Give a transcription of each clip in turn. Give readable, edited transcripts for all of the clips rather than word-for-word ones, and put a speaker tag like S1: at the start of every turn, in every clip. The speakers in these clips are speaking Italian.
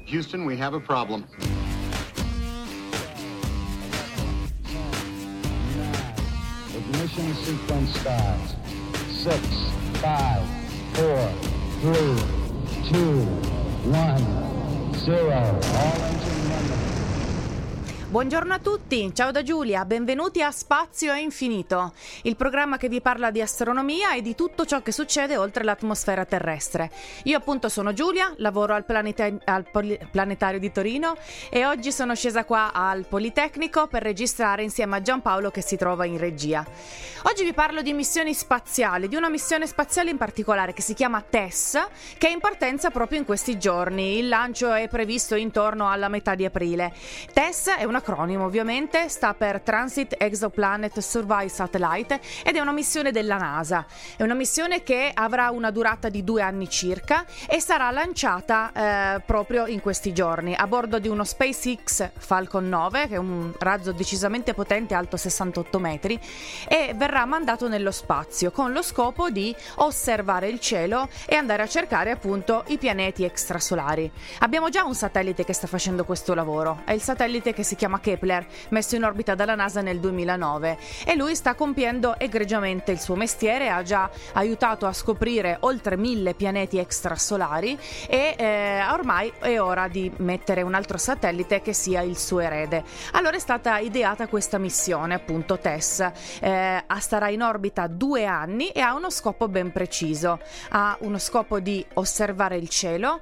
S1: Houston, we have a problem.
S2: Ignition sequence starts. 6, 5, 4, 3, 2, 1, 0. All engine running.
S3: Buongiorno a tutti, ciao da Giulia, benvenuti a Spazio e Infinito, il programma che vi parla di astronomia e di tutto ciò che succede oltre l'atmosfera terrestre. Io appunto sono Giulia, lavoro al Planetario di Torino e oggi sono scesa qua al Politecnico per registrare insieme a Giampaolo che si trova in regia. Oggi vi parlo di missioni spaziali, di una missione spaziale in particolare che si chiama TESS, che è in partenza proprio in questi giorni. Il lancio è previsto intorno alla metà di aprile. TESS è un acronimo, ovviamente, sta per Transit Exoplanet Survey Satellite ed è una missione della NASA. È una missione che avrà una durata di 2 anni circa e sarà lanciata proprio in questi giorni a bordo di uno SpaceX Falcon 9, che è un razzo decisamente potente, alto 68 metri, e verrà mandato nello spazio con lo scopo di osservare il cielo e andare a cercare appunto i pianeti extrasolari. Abbiamo già un satellite che sta facendo questo lavoro, è il satellite che si chiama Kepler, messo in orbita dalla NASA nel 2009, e lui sta compiendo egregiamente il suo mestiere, ha già aiutato a scoprire oltre 1000 pianeti extrasolari e ormai è ora di mettere un altro satellite che sia il suo erede. Allora è stata ideata questa missione, appunto TESS, starà in orbita 2 anni e ha uno scopo ben preciso, ha uno scopo di osservare il cielo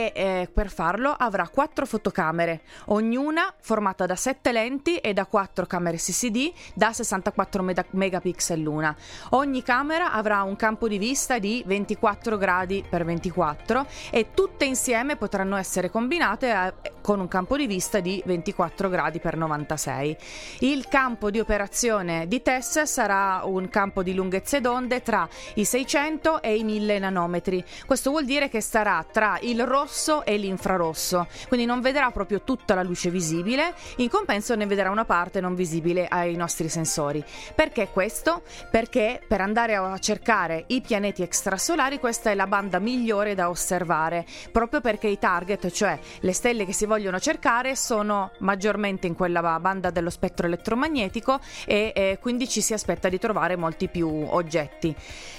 S3: e per farlo avrà 4 fotocamere, ognuna formata da 7 lenti e da 4 camere CCD da 64 megapixel l'una. Ogni camera avrà un campo di vista di 24 gradi per 24 e tutte insieme potranno essere combinate con un campo di vista di 24 gradi per 96. Il campo di operazione di TESS sarà un campo di lunghezze d'onde tra i 600 e i 1000 nanometri. Questo vuol dire che starà tra il rosso e l'infrarosso, quindi non vedrà proprio tutta la luce visibile, in compenso ne vedrà una parte non visibile ai nostri sensori. Perché questo? Perché per andare a cercare i pianeti extrasolari questa è la banda migliore da osservare, proprio perché i target, cioè le stelle che si vogliono cercare, sono maggiormente in quella banda dello spettro elettromagnetico e quindi ci si aspetta di trovare molti più oggetti.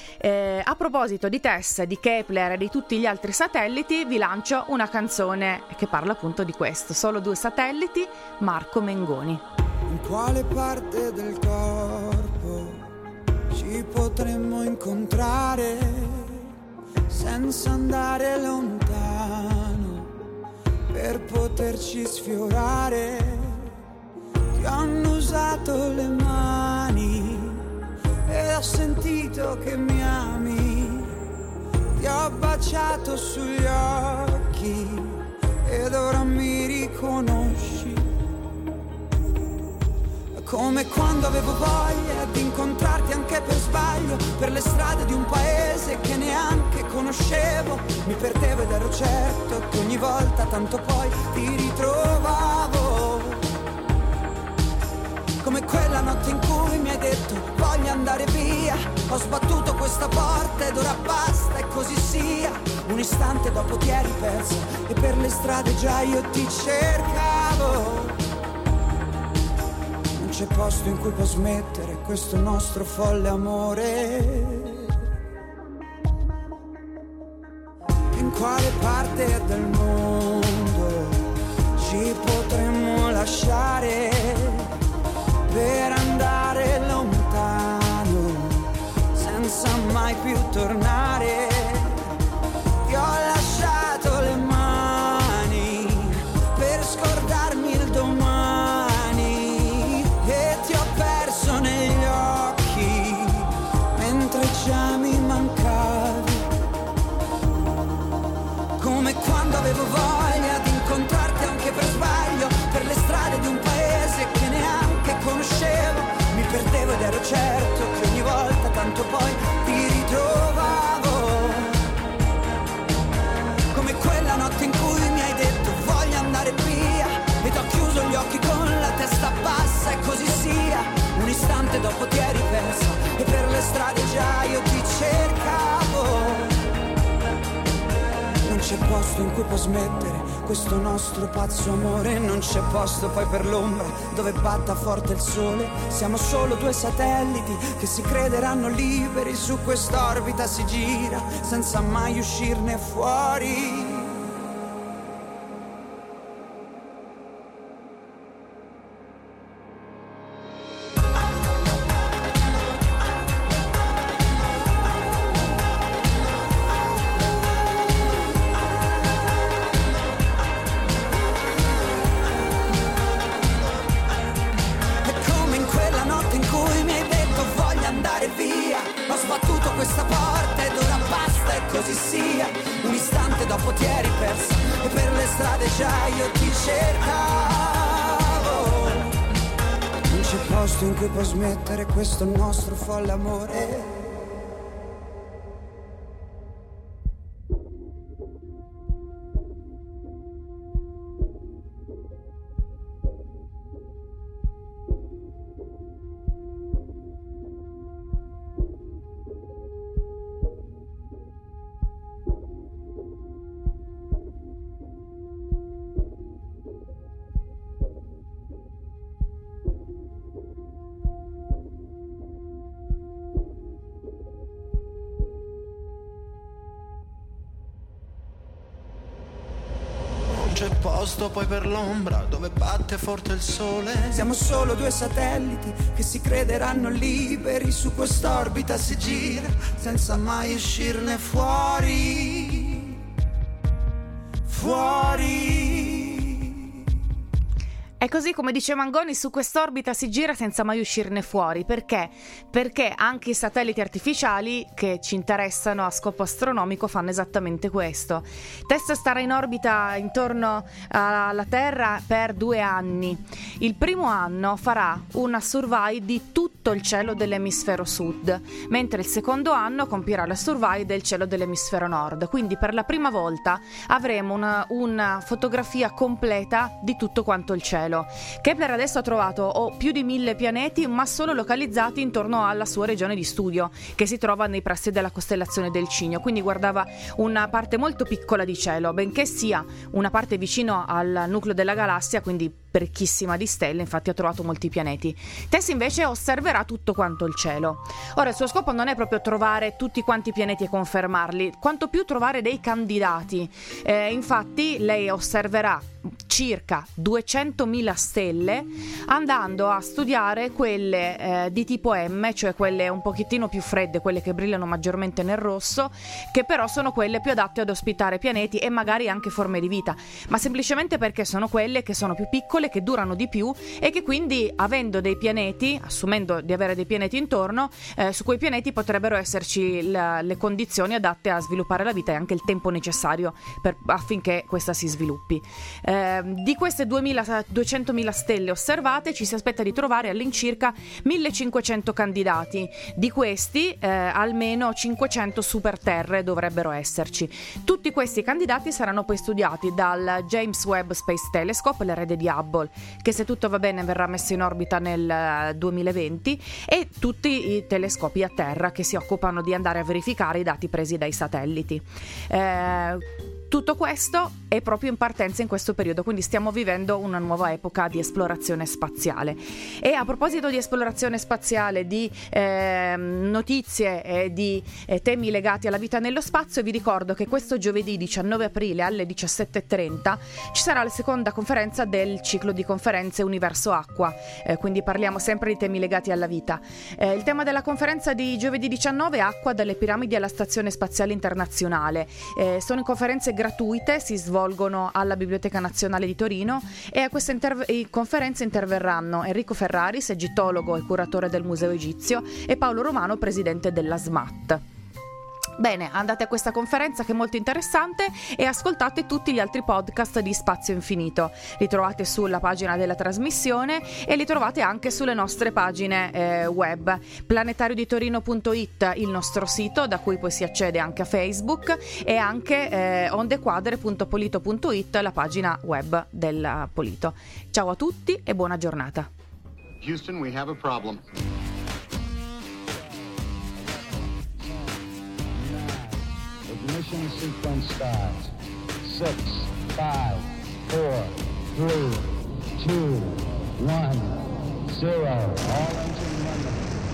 S3: A proposito di TESS, di Kepler e di tutti gli altri satelliti, vi lancio una canzone che parla appunto di questo. Solo 2 satelliti, Marco Mengoni.
S4: In quale parte del corpo ci potremmo incontrare senza andare lontano per poterci sfiorare? Ti ho annusato le mani e ho sentito che mi ami, ti ho baciato sugli occhi ed ora mi riconosci. Come quando avevo voglia di incontrarti anche per sbaglio, per le strade di un paese che neanche conoscevo, mi perdevo ed ero certo che ogni volta tanto poi ti ritrovavo. Come quella notte in cui mi hai detto voglio andare via, ho sbattuto questa porta ed ora basta e così sia. Un istante dopo ti eri perso e per le strade già io ti cercavo. Non c'è posto in cui può smettere questo nostro folle amore. In quale parte del mondo ci potremmo lasciare per andare lontano senza mai più tornare? Ti ho lasciato le mani per scordarmi il domani e ti ho perso negli occhi mentre già mi mancavi. Come quando avevo voglia di incontrarti anche per sbaglio, per le strade di un paese che neanche conoscevo, mi perdevo ed ero certo che ogni volta tanto poi ti ritrovavo. Come quella notte in cui mi hai detto voglio andare via ed ho chiuso gli occhi con la testa bassa e così sia. Un istante dopo ti eri perso e per le strade già io ti cercavo. Non c'è posto in cui può smettere questo nostro pazzo amore. Non c'è posto poi per l'ombra dove batta forte il sole. Siamo solo due satelliti che si crederanno liberi. Su quest'orbita si gira senza mai uscirne fuori. In cui può smettere questo nostro folle amore.
S1: C'è posto poi per l'ombra dove batte forte il sole.
S4: Siamo solo due satelliti che si crederanno liberi. Su quest'orbita si gira senza mai uscirne fuori. Fuori.
S3: È così, come dice Mangoni, su quest'orbita si gira senza mai uscirne fuori. Perché? Perché anche i satelliti artificiali che ci interessano a scopo astronomico fanno esattamente questo. TESS starà in orbita intorno alla Terra per 2 anni. Il primo anno farà una survey di tutto il cielo dell'emisfero sud, mentre il secondo anno compirà la survey del cielo dell'emisfero nord. Quindi per la prima volta avremo una fotografia completa di tutto quanto il cielo. Kepler adesso ha trovato più di 1000 pianeti, ma solo localizzati intorno alla sua regione di studio, che si trova nei pressi della costellazione del Cigno. Quindi guardava una parte molto piccola di cielo, benché sia una parte vicino al nucleo della galassia, quindi ricchissima di stelle. Infatti ha trovato molti pianeti. TESS invece osserverà tutto quanto il cielo. Ora il suo scopo non è proprio trovare tutti quanti i pianeti e confermarli, quanto più trovare dei candidati. Infatti lei osserverà circa 200.000 stelle, andando a studiare quelle di tipo M, cioè quelle un pochettino più fredde, quelle che brillano maggiormente nel rosso, che però sono quelle più adatte ad ospitare pianeti e magari anche forme di vita, ma semplicemente perché sono quelle che sono più piccole, che durano di più e che quindi, avendo dei pianeti, assumendo di avere dei pianeti intorno, su quei pianeti potrebbero esserci le condizioni adatte a sviluppare la vita e anche il tempo necessario affinché questa si sviluppi. Di queste 200.000 stelle osservate ci si aspetta di trovare all'incirca 1.500 candidati. Di questi almeno 500 superterre dovrebbero esserci. Tutti questi candidati saranno poi studiati dal James Webb Space Telescope, l'erede di Hubble, che se tutto va bene verrà messo in orbita nel 2020, e tutti i telescopi a terra che si occupano di andare a verificare i dati presi dai satelliti. Tutto questo è proprio in partenza in questo periodo, quindi stiamo vivendo una nuova epoca di esplorazione spaziale. E a proposito di esplorazione spaziale, di notizie e di temi legati alla vita nello spazio, vi ricordo che questo giovedì 19 aprile alle 17:30 ci sarà la seconda conferenza del ciclo di conferenze Universo Acqua, quindi parliamo sempre di temi legati alla vita. Il tema della conferenza di giovedì 19 è Acqua dalle piramidi alla Stazione Spaziale Internazionale. Sono conferenze gratuite, si svolgono alla Biblioteca Nazionale di Torino, e a queste conferenze interverranno Enrico Ferraris, egittologo e curatore del Museo Egizio, e Paolo Romano, presidente della SMAT. Bene, andate a questa conferenza che è molto interessante e ascoltate tutti gli altri podcast di Spazio Infinito. Li trovate sulla pagina della trasmissione e li trovate anche sulle nostre pagine web. planetarioditorino.it, il nostro sito da cui poi si accede anche a Facebook, e anche ondequadre.polito.it, la pagina web del Polito. Ciao a tutti e buona giornata.
S5: Houston, we have a problem.
S2: Ignition sequence starts. 6, 5, 3, 2, 1, 0. All engine running.